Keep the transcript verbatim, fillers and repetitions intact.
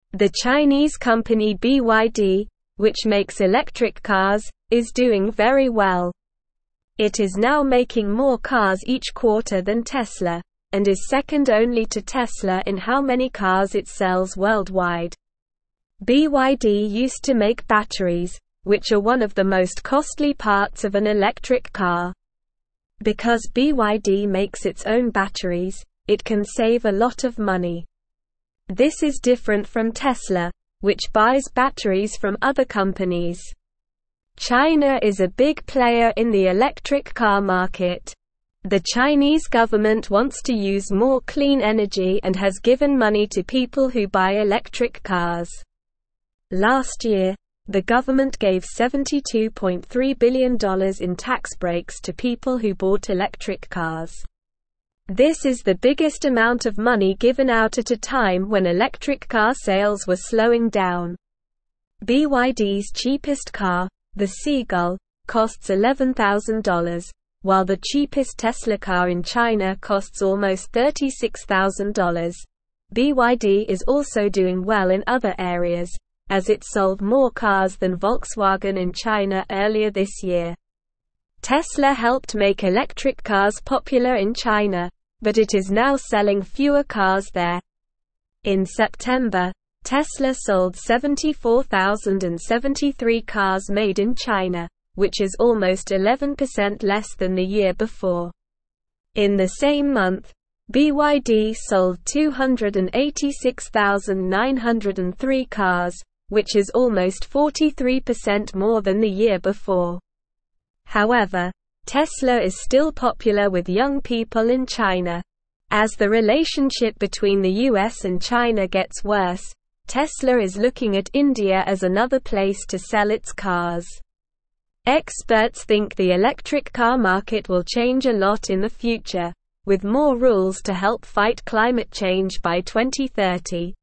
The Chinese company B Y D, which makes electric cars, is doing very well. It is now making more cars each quarter than Tesla, and is second only to Tesla in how many cars it sells worldwide. B Y D used to make batteries, which are one of the most costly parts of an electric car. Because B Y D makes its own batteries, it can save a lot of money. This is different from Tesla, which buys batteries from other companies. China is a big player in the electric car market. The Chinese government wants to use more clean energy and has given money to people who buy electric cars. Last year, the government gave seventy-two point three billion dollars in tax breaks to people who bought electric cars. This is the biggest amount of money given out at a time when electric car sales were slowing down. B Y D's cheapest car, the Seagull, costs eleven thousand dollars, while the cheapest Tesla car in China costs almost thirty-six thousand dollars. B Y D is also doing well in other areas, as it sold more cars than Volkswagen in China earlier this year. Tesla helped make electric cars popular in China, but it is now selling fewer cars there. In September, Tesla sold seventy-four thousand seventy-three cars made in China, which is almost eleven percent less than the year before. In the same month, B Y D sold two hundred eighty-six thousand nine hundred three cars, which is almost forty-three percent more than the year before. However, Tesla is still popular with young people in China. As the relationship between the U S and China gets worse, Tesla is looking at India as another place to sell its cars. Experts think the electric car market will change a lot in the future, with more rules to help fight climate change by twenty thirty.